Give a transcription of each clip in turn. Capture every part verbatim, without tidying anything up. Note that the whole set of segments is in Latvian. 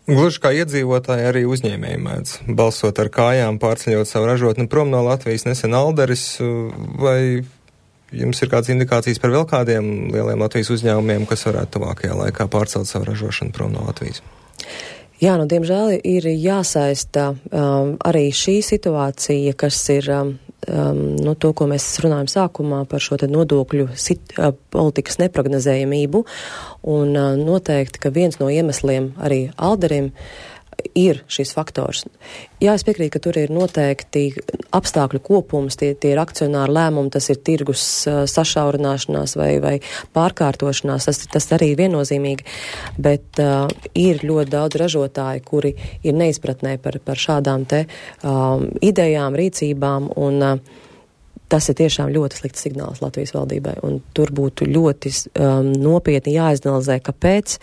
Gluži kā iedzīvotāji arī uzņēmēji mēdz balsot ar kājām, pārceļot savu ražotni prom no Latvijas. Nesen Alderis, vai jums ir kādas indikācijas par vēl kādiem lieliem Latvijas uzņēmumiem, kas varētu tuvākajā laikā pārcelt savu ražošanu prom no Latvijas? Jā, nu, diemžēl ir jāsaista um, arī šī situācija, kas ir um, um, nu, to, ko mēs runājam sākumā par šo te nodokļu sit, uh, politikas neprognozējamību, un uh, noteikti, ka viens no iemesliem arī Alderim ir šis faktors. Jā, es piekrītu, ka tur ir noteikti apstākļu kopums, tie, tie ir akcionāri lēmumi, tas ir tirgus uh, sašaurināšanās vai, vai pārkārtošanās, tas, tas arī ir viennozīmīgi, bet uh, ir ļoti daudz ražotāji, kuri ir neizpratnē par, par šādām te um, idejām, rīcībām, un uh, tas ir tiešām ļoti slikts signāls Latvijas valdībai, un tur būtu ļoti um, nopietni jāizanalizē, kāpēc.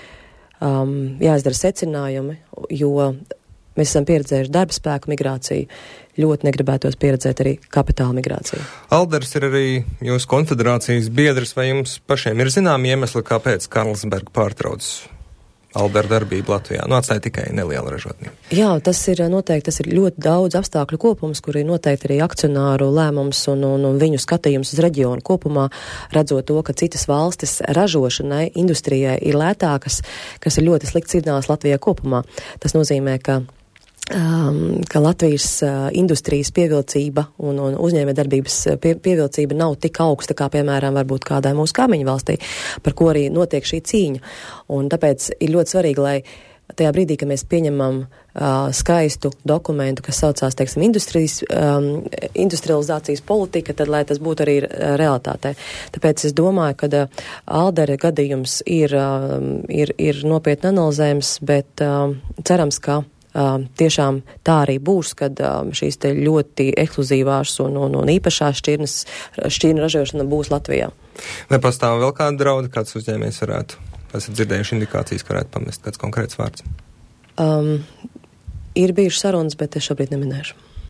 Um, jāizdara secinājumi, jo mēs esam pieredzējuši darba spēku migrāciju, ļoti negribētos pieredzēt arī kapitāla migrāciju. Alders ir arī jūsu konfederācijas biedrs, vai jums pašiem ir zināmi iemesli, kāpēc Carlsberg pārtrauc Aldera darbību Latvijā? Nu, atstāja tikai nelielu ražotni. Jā, tas ir noteikti, tas ir ļoti daudz apstākļu kopums, kur ir noteikti arī akcionāru lēmums un, un, un viņu skatījums uz reģionu kopumā, redzot to, ka citas valstis ražošanai, industrijai ir lētākas, kas ir ļoti slikts signāls Latvijā kopumā. Tas nozīmē, ka Um, ka Latvijas uh, industrijas pievilcība un, un uzņēmējdarbības pie, pievilcība nav tik augsta, kā, piemēram, varbūt kādai mūsu kaimiņu valstī, par ko arī notiek šī cīņa. Un tāpēc ir ļoti svarīgi, lai tajā brīdī, kad mēs pieņemam uh, skaistu dokumentu, kas saucās, teiksim, industrijas, um, industrializācijas politika, tad, lai tas būtu arī uh, realitātē. Tāpēc es domāju, ka uh, Aldera gadījums ir, uh, ir, ir nopietni analizējams, bet uh, cerams, ka Uh, tiešām tā arī būs, kad uh, šīs te ļoti ekskluzīvās un, un, un īpašās šķirnes, šķirnu ražošana būs Latvijā. Vai pastāv vēl kāda drauda, kāds uzņēmējs varētu? Esat dzirdējuši indikācijas, ka varētu pamest kāds konkrēts vārds? Um, ir bijušas sarunas, bet es šobrīd neminēšu.